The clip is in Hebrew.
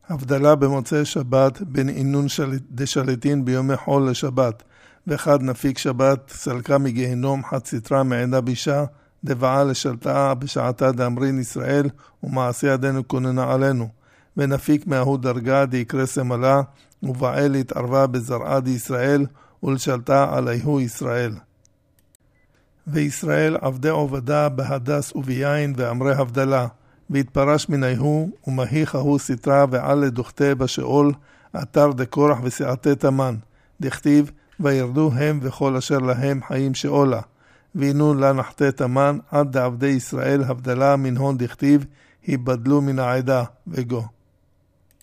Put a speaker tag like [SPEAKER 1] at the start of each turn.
[SPEAKER 1] הבדלה במוצאי שבת בין עינון דשליטין ביומי חול לשבת, ואחד נפיק שבת סלקה מגיהנום חד סתרה מעינה בישה, דבעה לשלטה בשעתה דאמרין ישראל, ומעשי ידינו כוננה עלינו. ונפיק מההוא דרגה דיקרא סמלה, ובעל התערבה בזרעה דישראל, ולשלטה עליהו ישראל. וישראל עבדי עובדה בהדס וביין ואמרי הבדלה, והתפרש מניהו, ומהיך ההוא סתרה ועל לדוכתה בשאול, אתר דקורח וסיעתי תמן, דכתיב, וירדו הם וכל אשר להם חיים שאולה, והינו לה נחתי תמן, עד דעבדי ישראל הבדלה מן הון דכתיב, היבדלו מן העדה, וגו.